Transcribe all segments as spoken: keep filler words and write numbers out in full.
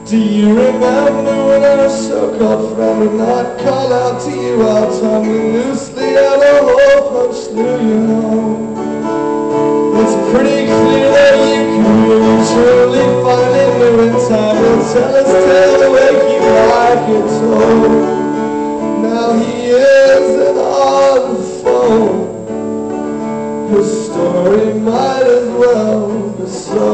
Do you remember when our so-called friend would not call out to you while tumbling loosely out a hole punched through your home? It's pretty clear that you can really truly find it new in time will tell his tale the way he like it told. Now he isn't on the phone. His story might as well be so.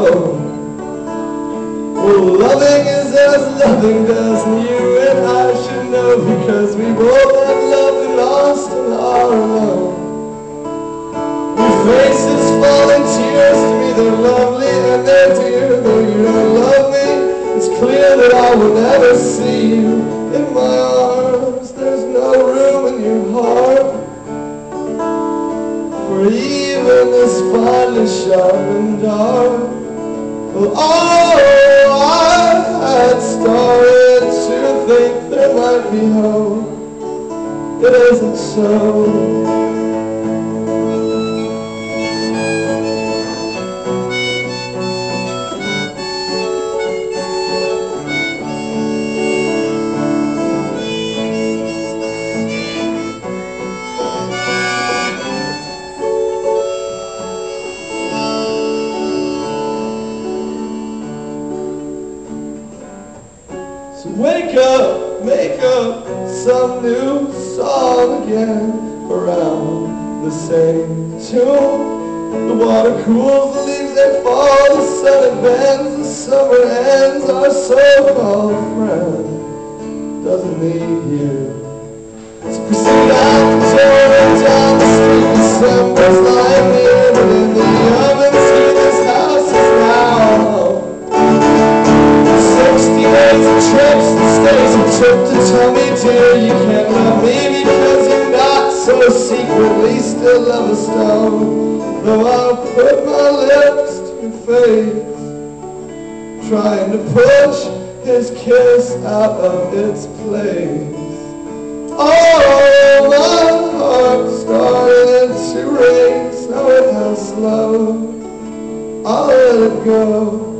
Well, loving is as loving does, and you and I should know, because we both have loved and lost and are alone. Your faces fall in tears to me, they're lovely and they're dear. Though you don't love me, it's clear that I will never see you in my arms. There's no room in your heart for even this finely sharpened dart. Well, oh, I had started to think there might be hope. It isn't so. So wake up, make up some new song again around the same tune. The water cools, the leaves they fall, the sun bends, the summer ends. Our so-called friend doesn't need you. So proceed out the door and down the street. December's lying here, but in the oven, see this house is now sixty days of trips and stays of trip to tell me, dear, you can't love me because you're not so secretly still love a stone. Though I'll put my lips to your face, trying to push his kiss out of its place. Oh, my heart started to race, now it has slowed, I'll let it go.